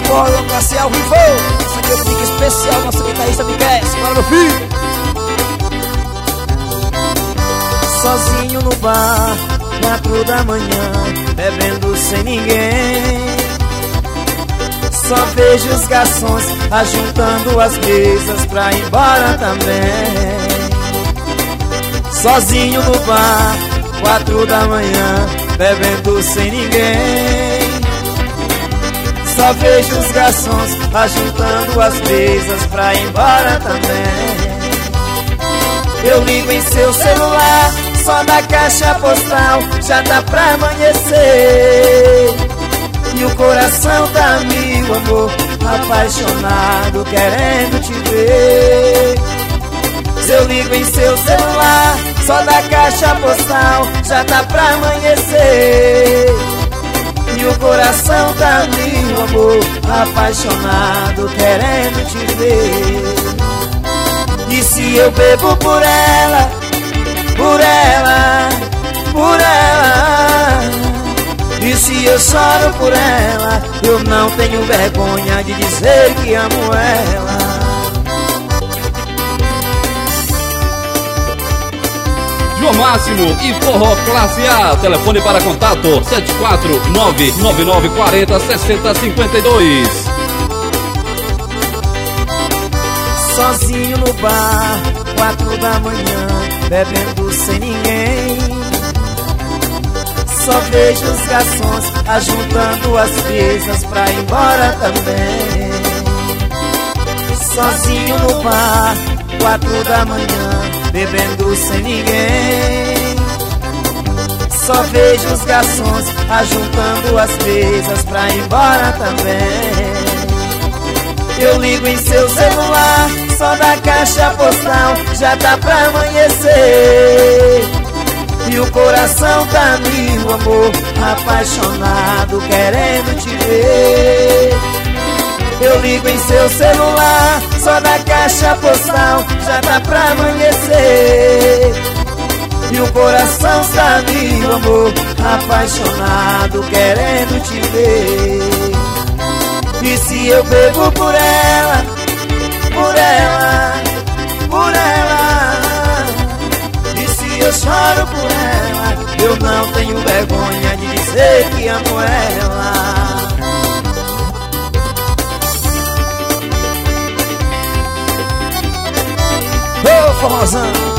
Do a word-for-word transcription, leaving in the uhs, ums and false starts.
Forró classe ao vivo. Essa aqui é o pique especial, nosso guitarrista Miguel. Bora, meu filho. Sozinho no bar, quatro da manhã, bebendo sem ninguém. Só vejo os garçons ajuntando as mesas pra ir embora também. Sozinho no bar, quatro da manhã, bebendo sem ninguém. Só vejo os garçons ajuntando as mesas pra ir embora também. Eu ligo em seu celular, só da caixa postal já dá pra amanhecer. E o coração tá mil, amor, apaixonado, querendo te ver. Se eu ligo em seu celular, só da caixa postal já dá pra amanhecer. E o coração tá mil, amor, apaixonado, querendo te ver. E se eu bebo por ela, por ela, por ela, e se eu choro por ela, eu não tenho vergonha de dizer que amo ela. João Máximo e Forró Classe A. Telefone para contato sete quatro nove nove nove quatro zero seis zero cinco dois. Sozinho no bar, quatro da manhã, bebendo sem ninguém. Só vejo os garçons ajuntando as mesas pra ir embora também. Sozinho no bar, quatro da manhã, bebendo sem ninguém. Só vejo os garçons ajuntando as mesas pra ir embora também. Eu ligo em seu celular, só da caixa postal já dá pra amanhecer. E o coração tá mil, amor, apaixonado, querendo te ver. Eu ligo em seu celular, só da caixa postal já dá pra amanhecer. E o coração tá mil, amor, apaixonado, querendo te ver. E se eu bebo por ela, por ela, por ela, e se eu choro por ela, eu não tenho vergonha de dizer que amo ela. Ô, forrozão.